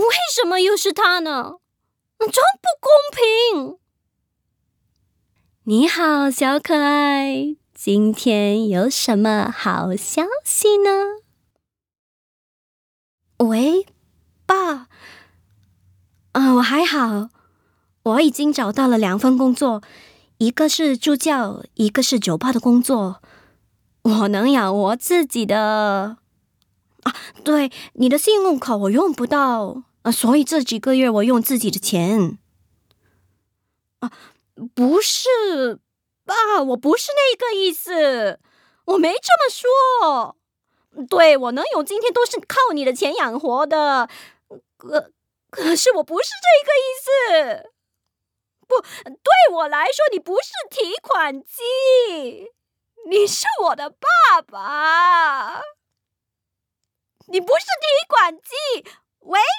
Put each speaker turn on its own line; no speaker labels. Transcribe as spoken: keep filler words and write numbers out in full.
为什么又是他呢？真不公平！你好，小可爱，今天有什么好消息呢？喂，爸。呃，我还好，我已经找到了两份工作，一个是助教，一个是酒吧的工作，我能养活自己的。啊，对，你的信用卡我用不到，啊，所以这几个月我用自己的钱。啊，不是，爸，我不是那个意思，我没这么说。对，我能有今天都是靠你的钱养活的，可可是我不是这个意思。不，对我来说，你不是提款机，你是我的爸爸。你不是提款机，喂。